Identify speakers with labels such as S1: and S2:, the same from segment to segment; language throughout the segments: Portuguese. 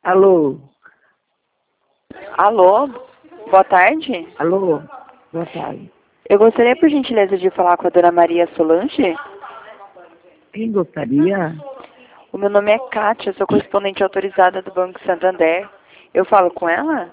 S1: Alô?
S2: Alô, boa tarde.
S1: Alô? Boa tarde.
S2: Eu gostaria, por gentileza, de falar com a dona Maria Solange.
S1: Quem gostaria?
S2: O meu nome é Kátia, sou correspondente autorizada do Banco Santander. Eu falo com ela?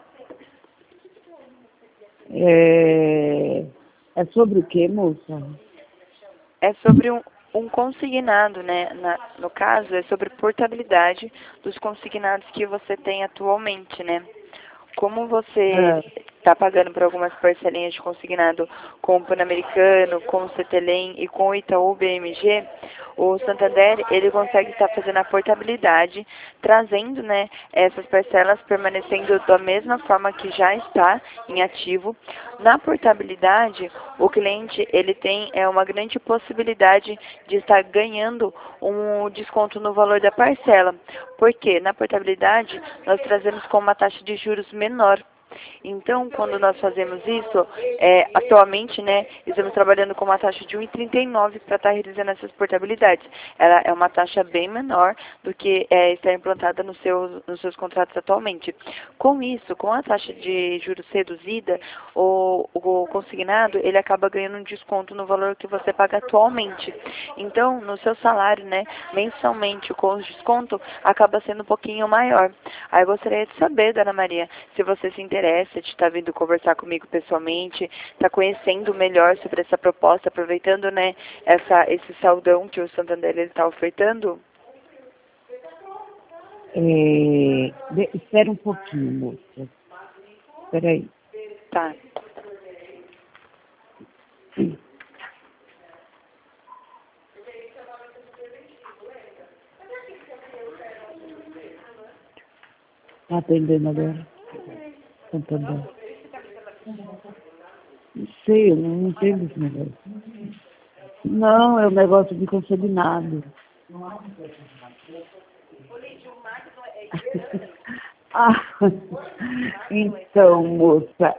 S1: É sobre o que, moça?
S2: É sobre um consignado, né? No caso, é sobre portabilidade dos consignados que você tem atualmente, né? Como você
S1: Ah,
S2: está pagando por algumas parcelinhas de consignado com o Pan-Americano, com o CTLM e com o Itaú BMG, o Santander, ele consegue estar fazendo a portabilidade, trazendo, né, essas parcelas permanecendo da mesma forma que já está em ativo. Na portabilidade, o cliente, ele tem uma grande possibilidade de estar ganhando um desconto no valor da parcela. Porque na portabilidade, nós trazemos com uma taxa de juros menor. Então, quando nós fazemos isso, atualmente, né, estamos trabalhando com uma taxa de 1,39 para estar realizando essas portabilidades. Ela é uma taxa bem menor do que está implantada nos seus contratos atualmente. Com isso, com a taxa de juros reduzida, o consignado, ele acaba ganhando um desconto no valor que você paga atualmente. Então, no seu salário, né, mensalmente, com o desconto, acaba sendo um pouquinho maior. Aí eu gostaria de saber, dona Maria, se você se interessa de estar vindo conversar comigo pessoalmente, estar conhecendo melhor sobre essa proposta, aproveitando, né, esse saldão que o Santander está ofertando.
S1: espera um pouquinho, moça. Espera aí.
S2: Tá.
S1: Tá atendendo agora? Santander. Não sei, eu não entendo esse negócio. Não, é um negócio de consignado. Ah, então, moça,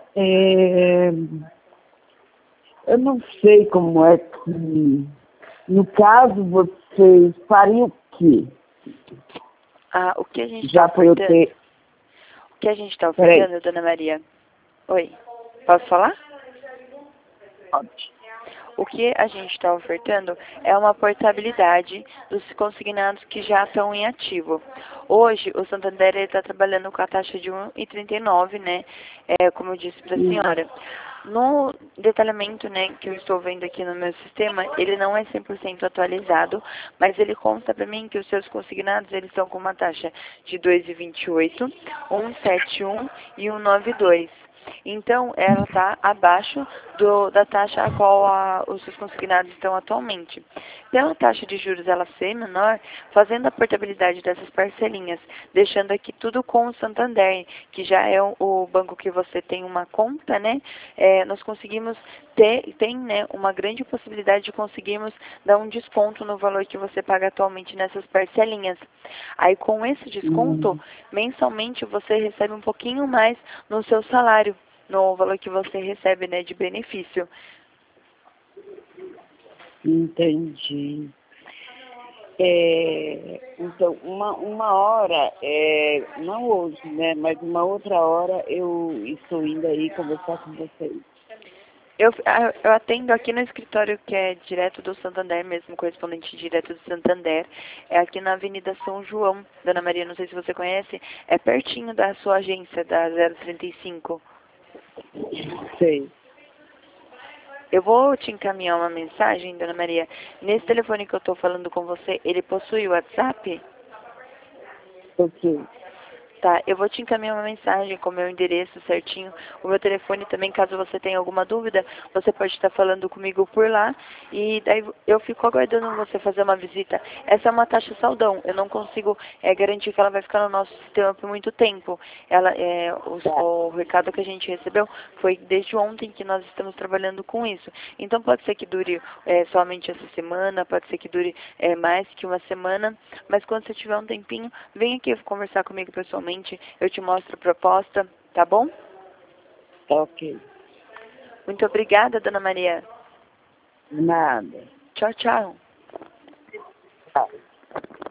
S1: eu não sei como é que, no caso, vocês fariam o quê?
S2: Ah, o que a gente está
S1: Já foi o
S2: ofertando?
S1: quê?
S2: O que a gente está
S1: Peraí,
S2: ofertando, dona Maria? Oi, posso falar?
S1: pode.
S2: O que a gente está ofertando é uma portabilidade dos consignados que já estão em ativo. Hoje, o Santander está trabalhando com a taxa de 1,39, né? Como eu disse para a senhora. No detalhamento, né, que eu estou vendo aqui no meu sistema, ele não é 100% atualizado, mas ele consta para mim que os seus consignados, eles estão com uma taxa de 2,28, 1,71 e 1,92. Então, ela está abaixo da taxa a qual os seus consignados estão atualmente. Pela taxa de juros ela ser menor, fazendo a portabilidade dessas parcelinhas, deixando aqui tudo com o Santander, que já é o banco que você tem uma conta, né? Nós conseguimos tem, né, uma grande possibilidade de conseguirmos dar um desconto no valor que você paga atualmente nessas parcelinhas. Aí, com esse desconto, mensalmente você recebe um pouquinho mais no seu salário, no valor que você recebe, né, de benefício.
S1: Entendi. Então, uma hora, não hoje, né? Mas uma outra hora eu estou indo aí conversar com vocês.
S2: Eu atendo aqui no escritório que é direto do Santander mesmo, correspondente direto do Santander. É aqui na Avenida São João, Dona Maria, não sei se você conhece, é pertinho da sua agência, da 035.
S1: Sei.
S2: Eu vou te encaminhar uma mensagem, Dona Maria. Nesse telefone que eu estou falando com você, ele possui o WhatsApp?
S1: Ok.
S2: Tá, eu vou te encaminhar uma mensagem com o meu endereço certinho, o meu telefone também, caso você tenha alguma dúvida, você pode estar falando comigo por lá, e daí eu fico aguardando você fazer uma visita. Essa é uma taxa saldão, eu não consigo garantir que ela vai ficar no nosso sistema por muito tempo. O recado que a gente recebeu foi desde ontem que nós estamos trabalhando com isso. Então pode ser que dure somente essa semana, pode ser que dure mais que uma semana, mas quando você tiver um tempinho, vem aqui conversar comigo pessoalmente. Eu te mostro a proposta, tá bom?
S1: Ok.
S2: Muito obrigada, Dona Maria.
S1: Nada.
S2: Tchau, tchau.
S1: Tá.